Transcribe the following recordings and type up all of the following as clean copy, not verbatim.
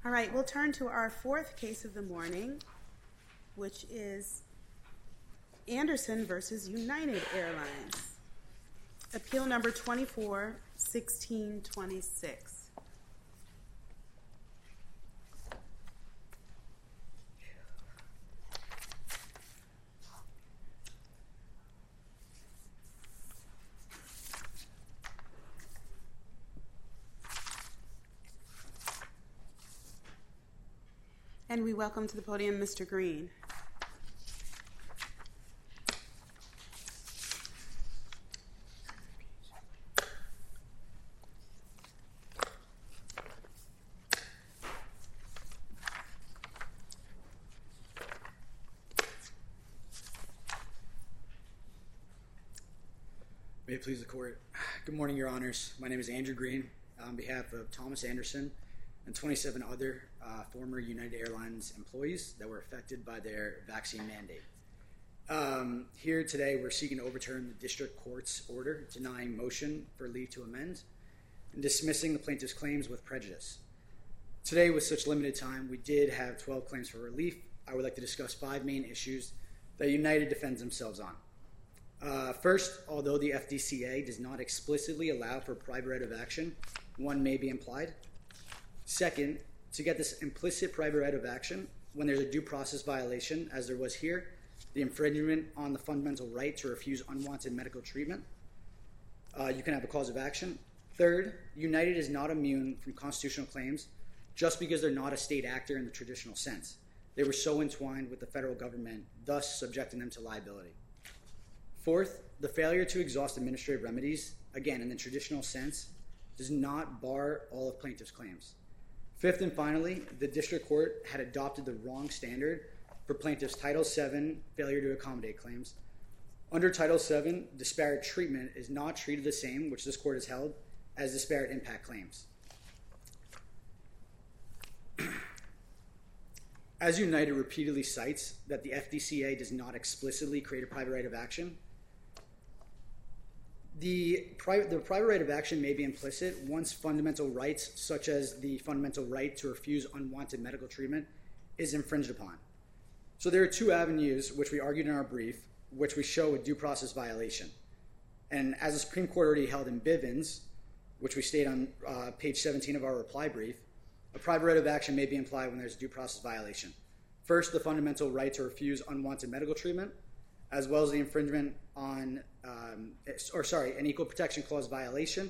All right, we'll turn to our fourth case of the morning, which is Anderson versus United Airlines. Appeal number 24-1626. And we welcome to the podium Mr. Green. May it please the court. Good morning, Your Honors. My name is Andrew Green on behalf of Thomas Anderson and 27 other former United Airlines employees that were affected by their vaccine mandate. Here today, we're seeking to overturn the district court's order denying motion for leave to amend and dismissing the plaintiff's claims with prejudice. Today, with such limited time, we did have 12 claims for relief. I would like to discuss 5 main issues that United defends themselves on. First, although the FDCA does not explicitly allow for private right of action, one may be implied. Second, to get this implicit private right of action, when there's a due process violation, as there was here, the infringement on the fundamental right to refuse unwanted medical treatment, you can have a cause of action. Third, United is not immune from constitutional claims just because they're not a state actor in the traditional sense. They were so entwined with the federal government, thus subjecting them to liability. Fourth, the failure to exhaust administrative remedies, again, in the traditional sense, does not bar all of plaintiff's claims. Fifth and finally, the district court had adopted the wrong standard for plaintiff's Title VII failure to accommodate claims. Under Title VII, disparate treatment is not treated the same, which this court has held, as disparate impact claims. As United repeatedly cites that the FDCA does not explicitly create a private right of action, the private right of action may be implicit once fundamental rights, such as the fundamental right to refuse unwanted medical treatment, is infringed upon. So there are 2 avenues, which we argued in our brief, which we show a due process violation. And as the Supreme Court already held in Bivens, which we state on page 17 of our reply brief, a private right of action may be implied when there's a due process violation. First, the fundamental right to refuse unwanted medical treatment, as well as the infringement on, an Equal Protection Clause violation.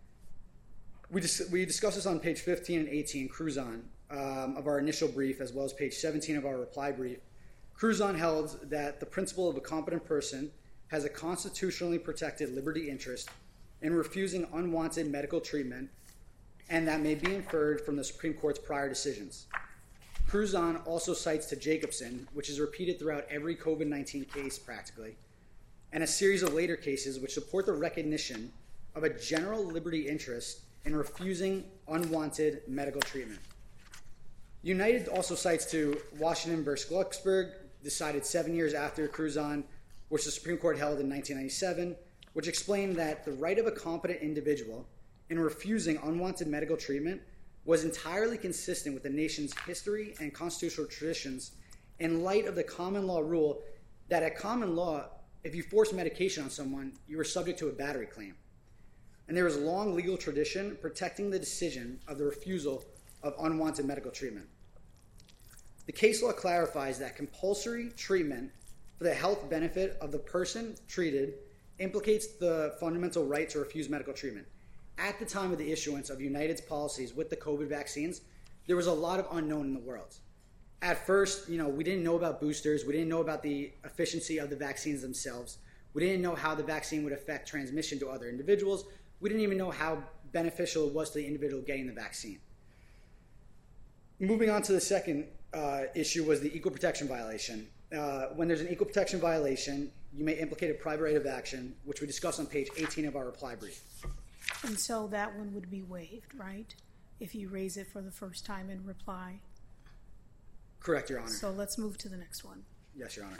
We discuss this on page 15 and 18, Cruzon, of our initial brief, as well as page 17 of our reply brief. Cruzon held that the principle of a competent person has a constitutionally protected liberty interest in refusing unwanted medical treatment, and that may be inferred from the Supreme Court's prior decisions. Cruzon also cites to Jacobson, which is repeated throughout every COVID-19 case practically, and a series of later cases which support the recognition of a general liberty interest in refusing unwanted medical treatment. United also cites to Washington v. Glucksberg, decided 7 years after Cruzon, which the Supreme Court held in 1997, which explained that the right of a competent individual in refusing unwanted medical treatment was entirely consistent with the nation's history and constitutional traditions in light of the common law rule that at common law, if you force medication on someone, you were subject to a battery claim. And there is a long legal tradition protecting the decision of the refusal of unwanted medical treatment. The case law clarifies that compulsory treatment for the health benefit of the person treated implicates the fundamental right to refuse medical treatment. At the time of the issuance of United's policies with the COVID vaccines, there was a lot of unknown in the world. At first, we didn't know about boosters. We didn't know about the efficiency of the vaccines themselves. We didn't know how the vaccine would affect transmission to other individuals. We didn't even know how beneficial it was to the individual getting the vaccine. Moving on to the second issue was the equal protection violation. When there's an equal protection violation, you may implicate a private right of action, which we discuss on page 18 of our reply brief. And so that one would be waived, right? If you raise it for the first time in reply. Correct, Your Honor. So let's move to the next one. Yes, Your Honor.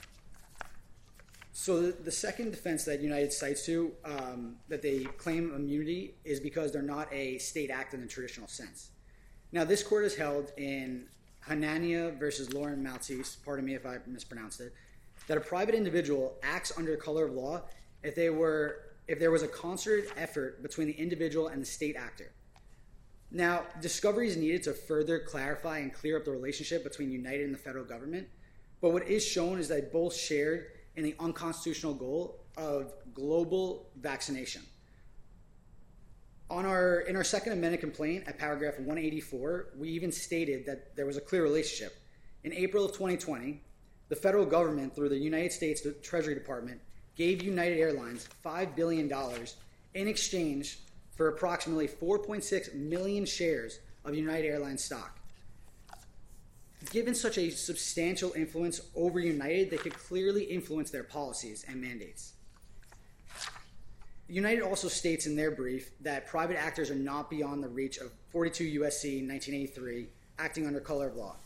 So the second defense that United cites to, that they claim immunity, is because they're not a state actor in the traditional sense. Now, this court has held in Hanania versus Lauren Maltese, pardon me if I mispronounced it, that a private individual acts under color of law if there was a concerted effort between the individual and the state actor. Now, discovery is needed to further clarify and clear up the relationship between United and the federal government, but what is shown is that they both shared in the unconstitutional goal of global vaccination. In our Second Amendment complaint at paragraph 184, we even stated that there was a clear relationship. In April of 2020, the federal government, through the United States Treasury Department, gave United Airlines $5 billion in exchange for approximately 4.6 million shares of United Airlines stock. Given such a substantial influence over United, they could clearly influence their policies and mandates. United also states in their brief that private actors are not beyond the reach of 42 U.S.C. 1983, acting under color of law.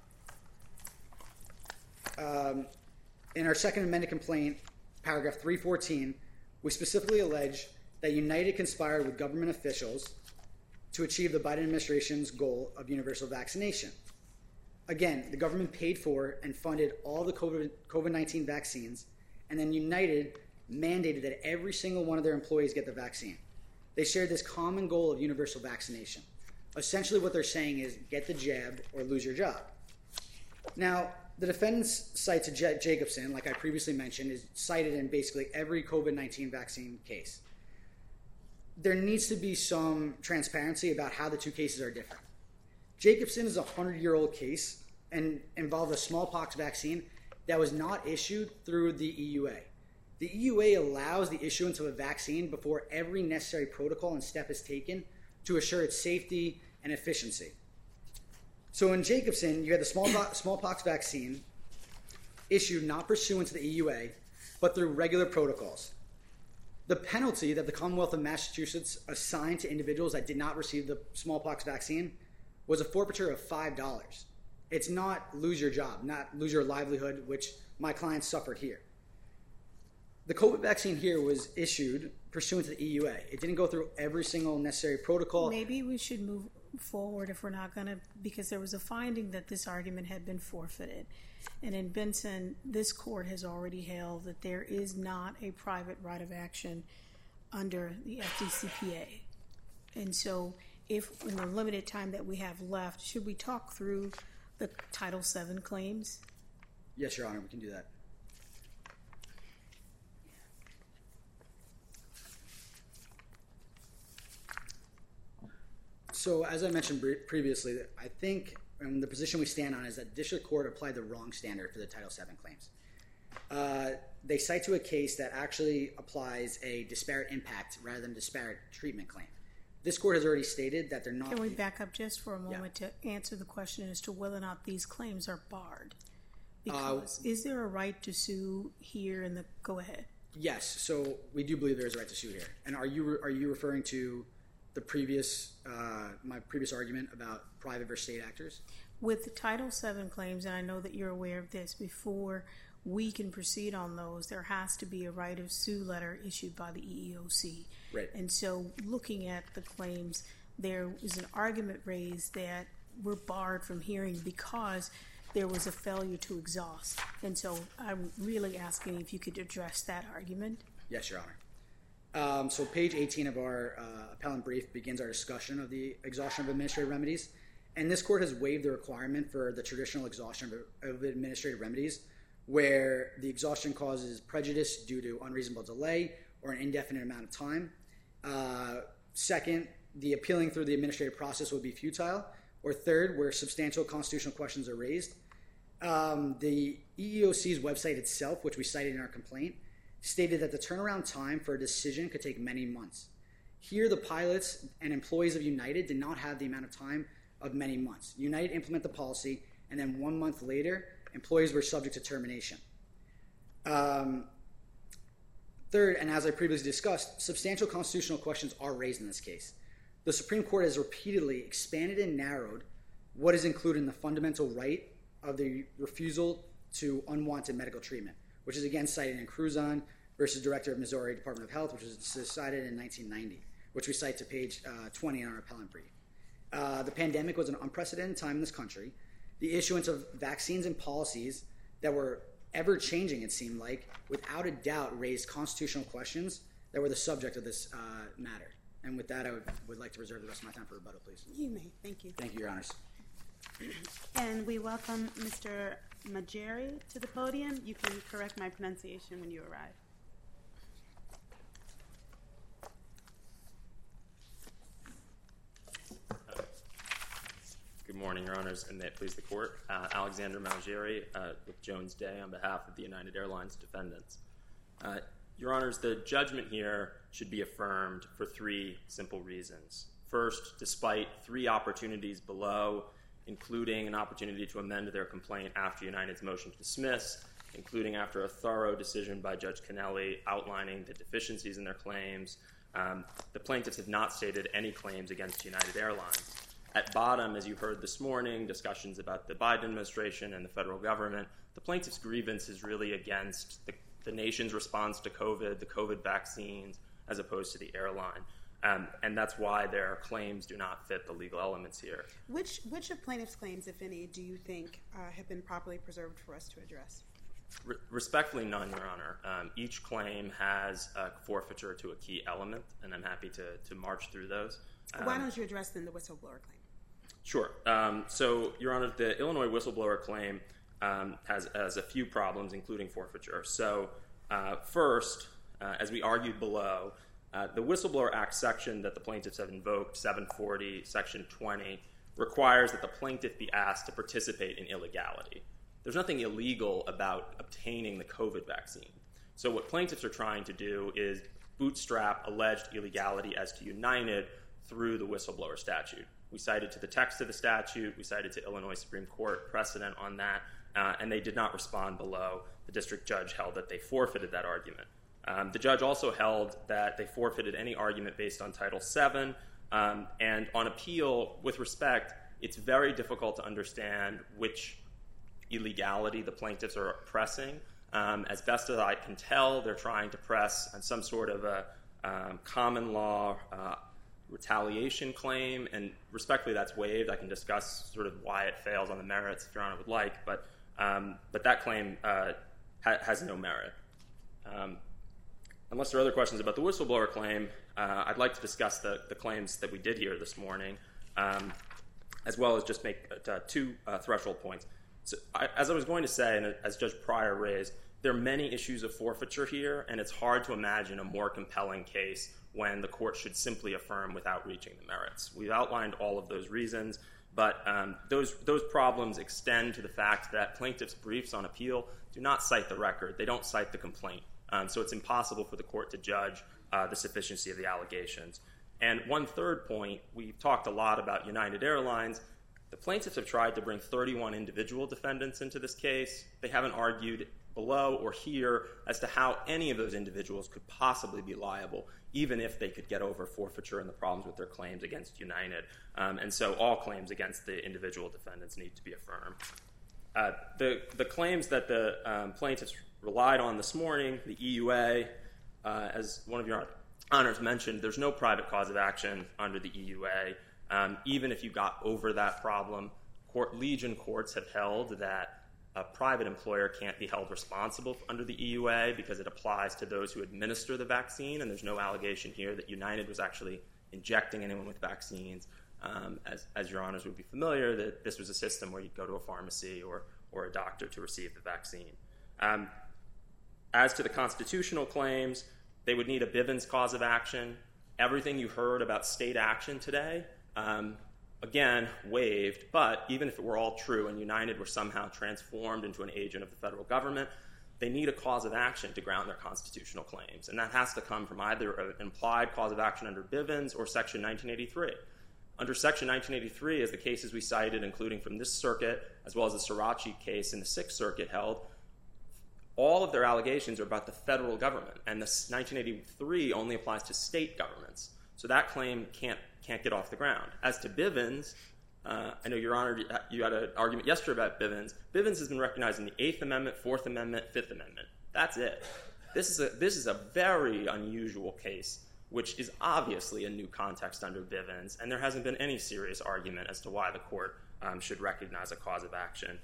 In our Second Amendment complaint, paragraph 314, we specifically allege that United conspired with government officials to achieve the Biden administration's goal of universal vaccination. Again, the government paid for and funded all the COVID-19 vaccines, and then United mandated that every single one of their employees get the vaccine. They shared this common goal of universal vaccination. Essentially what they're saying is get the jab or lose your job. Now, the defendant's cite to Jacobson, like I previously mentioned, is cited in basically every COVID-19 vaccine case. There needs to be some transparency about how the two cases are different. Jacobson is a 100-year-old case and involved a smallpox vaccine that was not issued through the EUA. The EUA allows the issuance of a vaccine before every necessary protocol and step is taken to assure its safety and efficiency. So in Jacobson, you had the smallpox vaccine issued not pursuant to the EUA, but through regular protocols. The penalty that the Commonwealth of Massachusetts assigned to individuals that did not receive the smallpox vaccine was a forfeiture of $5. It's not lose your job, not lose your livelihood, which my clients suffered here. The COVID vaccine here was issued pursuant to the EUA. It didn't go through every single necessary protocol. Maybe we should move forward if we're not going to, because there was a finding that this argument had been forfeited. And in Benson, this court has already held that there is not a private right of action under the FDCPA. And so if in the limited time that we have left, should we talk through the Title VII claims? Yes, Your Honor, we can do that. So as I mentioned previously, I think the position we stand on is that district court applied the wrong standard for the Title VII claims. They cite to a case that actually applies a disparate impact rather than disparate treatment claim. This court has already stated that they're not... Can we back up just for a moment to answer the question as to whether or not these claims are barred? Because is there a right to sue here in the... Go ahead. Yes, so we do believe there is a right to sue here. And are you referring to the previous my previous argument about private versus state actors? With the Title VII claims, and I know that you're aware of this, before we can proceed on those, there has to be a right of sue letter issued by the EEOC. Right. And so looking at the claims, there is an argument raised that we're barred from hearing because there was a failure to exhaust. And so I'm really asking if you could address that argument. Yes, Your Honor. So page 18 of our appellant brief begins our discussion of the exhaustion of administrative remedies. And this court has waived the requirement for the traditional exhaustion of administrative remedies where the exhaustion causes prejudice due to unreasonable delay or an indefinite amount of time. Second, the appealing through the administrative process would be futile. Or third, where substantial constitutional questions are raised. The EEOC's website itself, which we cited in our complaint, stated that the turnaround time for a decision could take many months. Here, the pilots and employees of United did not have the amount of time of many months. United implemented the policy, and then 1 month later, employees were subject to termination. Third, and as I previously discussed, substantial constitutional questions are raised in this case. The Supreme Court has repeatedly expanded and narrowed what is included in the fundamental right of the refusal to unwanted medical treatment, which is again cited in Cruzon versus Director of Missouri Department of Health, which was decided in 1990, which we cite to page 20 in our appellant brief. The pandemic was an unprecedented time in this country. The issuance of vaccines and policies that were ever-changing, it seemed like, without a doubt raised constitutional questions that were the subject of this matter. And with that, I would like to reserve the rest of my time for rebuttal, please. You may. Thank you. Thank you, Your Honors. And we welcome Mr. Majeri to the podium. You can correct my pronunciation when you arrive. Good morning, Your Honors, and may it please the Court. Alexander Malgeri with Jones Day on behalf of the United Airlines defendants. Your Honors, the judgment here should be affirmed for three simple reasons. First, despite three opportunities below, including an opportunity to amend their complaint after United's motion to dismiss, including after a thorough decision by Judge Kennelly outlining the deficiencies in their claims, the plaintiffs have not stated any claims against United Airlines. At bottom, as you heard this morning, discussions about the Biden administration and the federal government, the plaintiff's grievance is really against the nation's response to COVID, the COVID vaccines, as opposed to the airline. And that's why their claims do not fit the legal elements here. Which of plaintiffs' claims, if any, do you think have been properly preserved for us to address? Respectfully, none, Your Honor. Each claim has a forfeiture to a key element, and I'm happy to march through those. Why don't you address then the whistleblower claim? Sure. So, Your Honor, the Illinois whistleblower claim has a few problems, including forfeiture. So, first, as we argued below, the Whistleblower Act section that the plaintiffs have invoked, 740, Section 20, requires that the plaintiff be asked to participate in illegality. There's nothing illegal about obtaining the COVID vaccine. So what plaintiffs are trying to do is bootstrap alleged illegality as to United through the whistleblower statute. We cited to the text of the statute, we cited to Illinois Supreme Court precedent on that, and they did not respond below. The district judge held that they forfeited that argument. The judge also held that they forfeited any argument based on Title VII, and on appeal, with respect, it's very difficult to understand which illegality the plaintiffs are pressing. As best as I can tell, they're trying to press on some sort of a common law retaliation claim, and respectfully, that's waived. I can discuss sort of why it fails on the merits if Your Honor would like, but that claim has no merit. Unless there are other questions about the whistleblower claim, I'd like to discuss the claims that we did here this morning, as well as just make two threshold points. So, as I was going to say, and as Judge Pryor raised, there are many issues of forfeiture here, and it's hard to imagine a more compelling case when the court should simply affirm without reaching the merits. We've outlined all of those reasons, but those problems extend to the fact that plaintiffs' briefs on appeal do not cite the record. They don't cite the complaint. So it's impossible for the court to judge the sufficiency of the allegations. And one third point, we've talked a lot about United Airlines. The plaintiffs have tried to bring 31 individual defendants into this case. They haven't argued below or here as to how any of those individuals could possibly be liable, even if they could get over forfeiture and the problems with their claims against United. And so all claims against the individual defendants need to be affirmed. The claims that the plaintiffs relied on this morning, the EUA, as one of your honors mentioned, there's no private cause of action under the EUA. Even if you got over that problem, Legion courts have held that a private employer can't be held responsible under the EUA because it applies to those who administer the vaccine, and there's no allegation here that United was actually injecting anyone with vaccines. As your honors would be familiar, that this was a system where you'd go to a pharmacy or a doctor to receive the vaccine. As to the constitutional claims, they would need a Bivens cause of action. Everything you heard about state action today, again, waived, but even if it were all true and United were somehow transformed into an agent of the federal government, they need a cause of action to ground their constitutional claims, and that has to come from either an implied cause of action under Bivens or Section 1983. Under Section 1983, as the cases we cited, including from this circuit, as well as the Srirachi case in the Sixth Circuit held, all of their allegations are about the federal government, and this 1983 only applies to state governments. So that claim can't get off the ground. As to Bivens, I know, Your Honor, you had an argument yesterday about Bivens. Bivens has been recognized in the 8th Amendment, 4th Amendment, 5th Amendment. That's it. This is a very unusual case which is obviously a new context under Bivens, and there hasn't been any serious argument as to why the court should recognize a cause of action.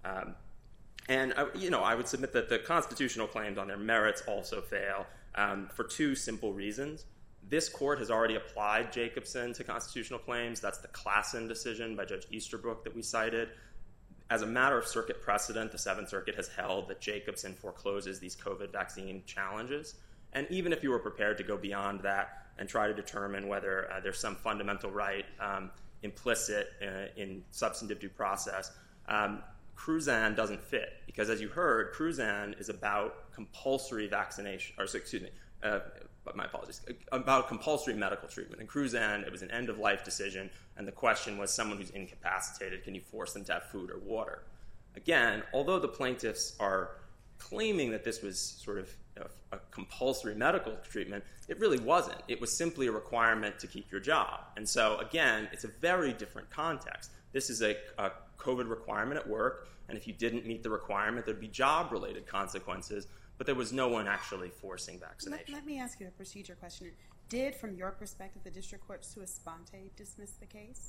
I would submit that the constitutional claims on their merits also fail for two simple reasons. This court has already applied Jacobson to constitutional claims. That's the Klassen decision by Judge Easterbrook that we cited. As a matter of circuit precedent, the Seventh Circuit has held that Jacobson forecloses these COVID vaccine challenges. And even if you were prepared to go beyond that and try to determine whether there's some fundamental right implicit in substantive due process, Cruzan doesn't fit, because as you heard, Cruzan is about compulsory vaccination, my apologies, about compulsory medical treatment. In Cruzan, it was an end-of-life decision, and the question was someone who's incapacitated, can you force them to have food or water? Again, although the plaintiffs are claiming that this was sort of a compulsory medical treatment, it really wasn't. It was simply a requirement to keep your job. And so, again, it's a very different context. This is a COVID requirement at work, and if you didn't meet the requirement, there'd be job-related consequences, but there was no one actually forcing vaccination. Let me ask you a procedure question. Did, from your perspective, the district court sua sponte dismiss the case?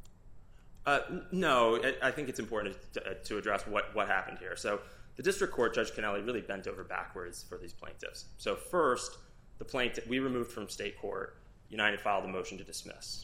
No, I think it's important to address what happened here. So the district court, Judge Kennelly, really bent over backwards for these plaintiffs. So first, we removed from state court. United filed a motion to dismiss.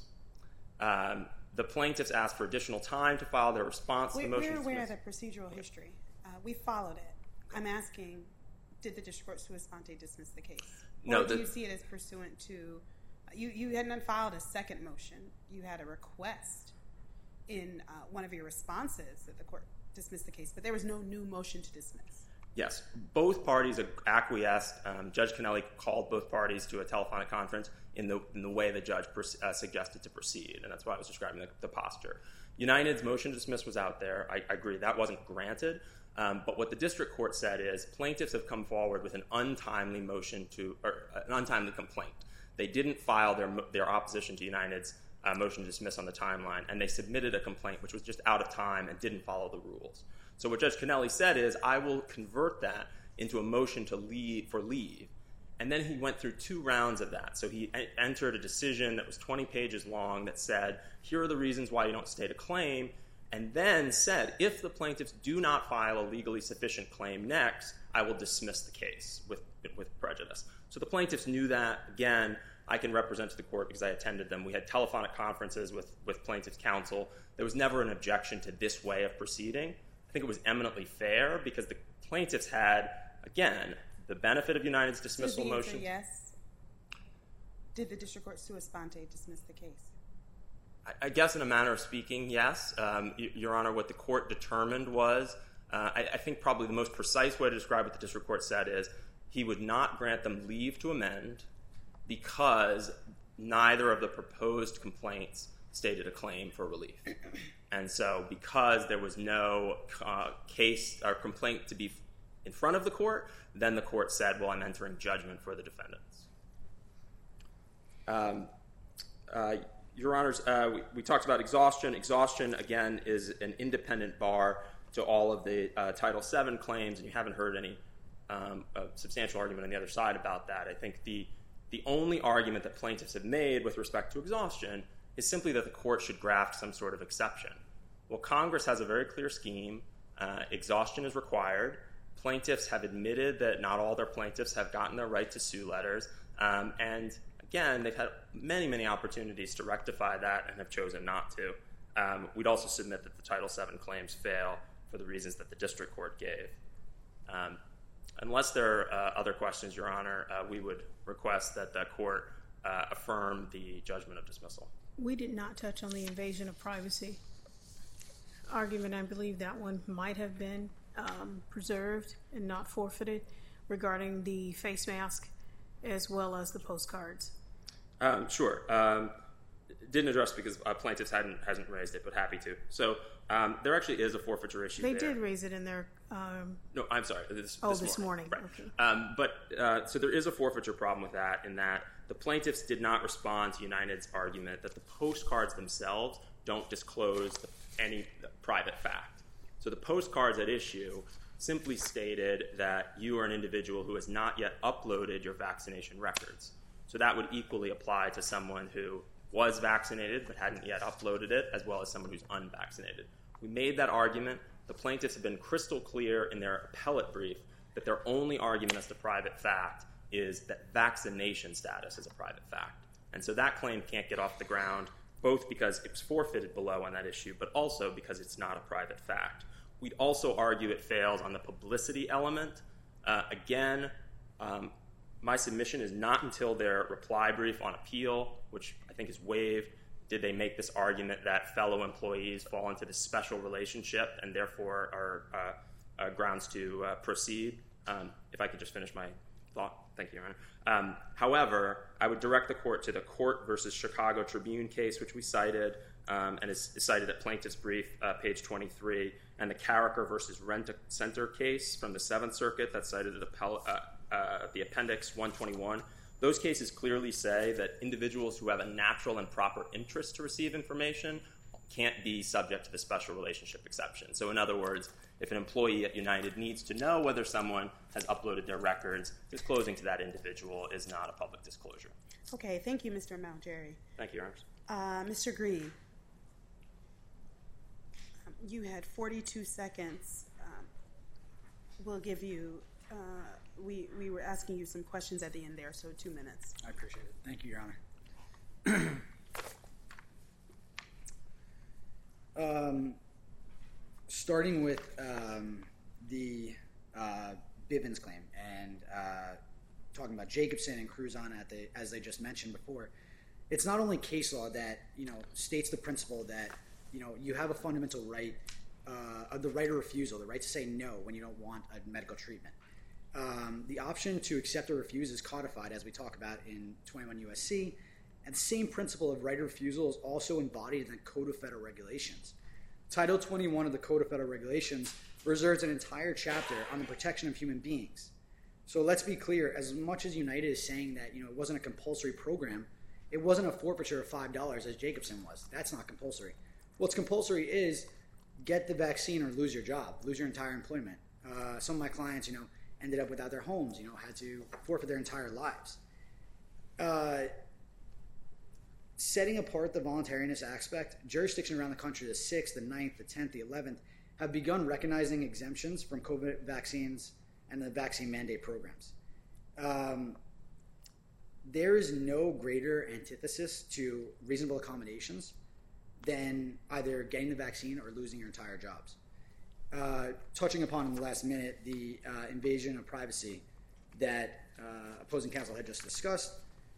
The plaintiffs asked for additional time to file their response to the motion to dismiss. We're aware of the procedural history. We followed it. I'm asking, did the district court sua sponte dismiss the case? No. Or do you see it as pursuant to, you hadn't filed a second motion. You had a request in one of your responses that the court dismiss the case, but there was no new motion to dismiss. Yes. Both parties acquiesced. Judge Kennelly called both parties to a telephonic conference in the way the judge suggested to proceed, and that's why I was describing the posture. United's motion to dismiss was out there. I agree. That wasn't granted. But what the district court said is plaintiffs have come forward with an untimely an untimely complaint. They didn't file their opposition to United's motion to dismiss on the timeline, and they submitted a complaint which was just out of time and didn't follow the rules. So what Judge Kennelly said is, I will convert that into a motion for leave. And then he went through 2 rounds of that. So he entered a decision that was 20 pages long that said, here are the reasons why you don't state a claim, and then said, if the plaintiffs do not file a legally sufficient claim next, I will dismiss the case with prejudice. So the plaintiffs knew that. Again, I can represent to the court because I attended them. We had telephonic conferences with plaintiffs' counsel. There was never an objection to this way of proceeding. I think it was eminently fair because the plaintiffs had, again, the benefit of United's dismissal motion. Yes. Did the district court sua sponte dismiss the case? I guess in a manner of speaking, yes. Your Honor, what the court determined was, I think probably the most precise way to describe what the district court said is, he would not grant them leave to amend because neither of the proposed complaints stated a claim for relief. And so because there was no case or complaint to be in front of the court, then the court said, well, I'm entering judgment for the defendants. Your Honors, we talked about exhaustion. Exhaustion, again, is an independent bar to all of the Title VII claims, and you haven't heard any substantial argument on the other side about that. I think the only argument that plaintiffs have made with respect to exhaustion is simply that the court should graft some sort of exception. Well, Congress has a very clear scheme. Exhaustion is required. Plaintiffs have admitted that not all their plaintiffs have gotten their right to sue letters. And again, they've had many, many opportunities to rectify that and have chosen not to. We'd also submit that the Title VII claims fail for the reasons that the district court gave. Unless there are other questions, Your Honor, we would request that the court affirm the judgment of dismissal. We did not touch on the invasion of privacy argument. I believe that one might have been preserved and not forfeited regarding the face mask as well as the postcards. Sure. Didn't address because plaintiffs hasn't raised it, but happy to. So there actually is a forfeiture issue They there. did raise it in their... No, I'm sorry. This morning. Right. Okay. So there is a forfeiture problem with that in that the plaintiffs did not respond to United's argument that the postcards themselves don't disclose any private fact. So the postcards at issue simply stated that you are an individual who has not yet uploaded your vaccination records. So So that would equally apply to someone who was vaccinated but hadn't yet uploaded it, as well as someone who's unvaccinated. We made that argument. The plaintiffs have been crystal clear in their appellate brief that their only argument as to private fact is that vaccination status is a private fact. And so that claim can't get off the ground, both because it was forfeited below on that issue, but also because it's not a private fact. We'd also argue it fails on the publicity element. My submission is not until their reply brief on appeal, which I think is waived, did they make this argument that fellow employees fall into this special relationship and therefore are grounds to proceed. If I could just finish my thought. Thank you, Your Honor. However, I would direct the court to the Court versus Chicago Tribune case, which we cited, and is cited at plaintiff's brief, page 23, and the Carricker versus Rent-A-Center case from the Seventh Circuit that's cited at the appendix 121. Those cases clearly say that individuals who have a natural and proper interest to receive information can't be subject to the special relationship exception. So in other words, if an employee at United needs to know whether someone has uploaded their records, disclosing to that individual is not a public disclosure. Okay, thank you, Mr. Malgeri. Thank you, Your Honor. Mr. Green, you had 42 seconds. We'll give you, we were asking you some questions at the end there, so 2 minutes. I appreciate it. Thank you, Your Honor. Starting with the Bivens claim and talking about Jacobson and Cruzon as they just mentioned before, it's not only case law that states the principle that you have a fundamental right of the right of refusal, the right to say no when you don't want a medical treatment. The option to accept or refuse is codified, as we talk about in 21 U.S.C., and the same principle of right of refusal is also embodied in the Code of Federal Regulations. Title 21 of the Code of Federal Regulations reserves an entire chapter on the protection of human beings. So let's be clear, as much as United is saying that it wasn't a compulsory program, it wasn't a forfeiture of $5 as Jacobson was. That's not compulsory. What's compulsory is get the vaccine or lose your job, lose your entire employment. Some of my clients, ended up without their homes, had to forfeit their entire lives. Setting apart the voluntariness aspect, jurisdictions around the country, the 6th, the 9th, the 10th, the 11th, have begun recognizing exemptions from COVID vaccines and the vaccine mandate programs. There is no greater antithesis to reasonable accommodations than either getting the vaccine or losing your entire jobs. Touching upon in the last minute the invasion of privacy that opposing counsel had just discussed,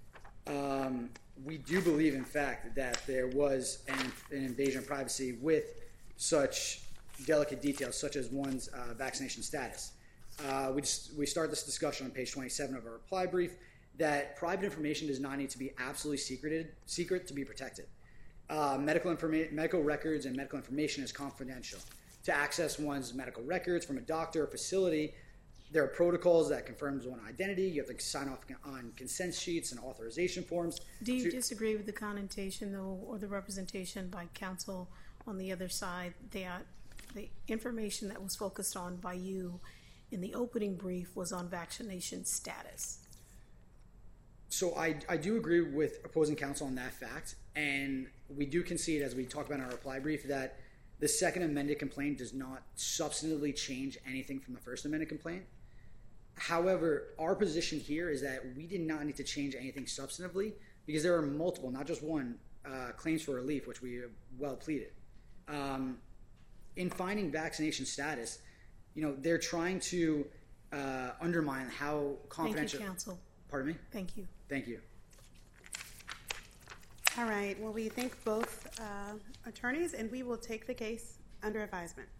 we do believe, in fact, that there was an invasion of privacy with such delicate details, such as one's vaccination status. We start this discussion on page 27 of our reply brief that private information does not need to be absolutely secret to be protected. Medical records and medical information is confidential. To access one's medical records from a doctor or facility, there are protocols that confirms one's identity. You have to sign off on consent sheets and authorization forms. Do you disagree with the connotation, though, or the representation by counsel on the other side that the information that was focused on by you in the opening brief was on vaccination status? So I do agree with opposing counsel on that fact, and we do concede, as we talk about in our reply brief, that the second amended complaint does not substantively change anything from the first amended complaint. However, our position here is that we did not need to change anything substantively because there are multiple, not just one, claims for relief, which we have well pleaded. In finding vaccination status, they're trying to undermine how confidential. Thank you, counsel. Pardon me? Thank you. Thank you. All right. Well, we thank both attorneys, and we will take the case under advisement.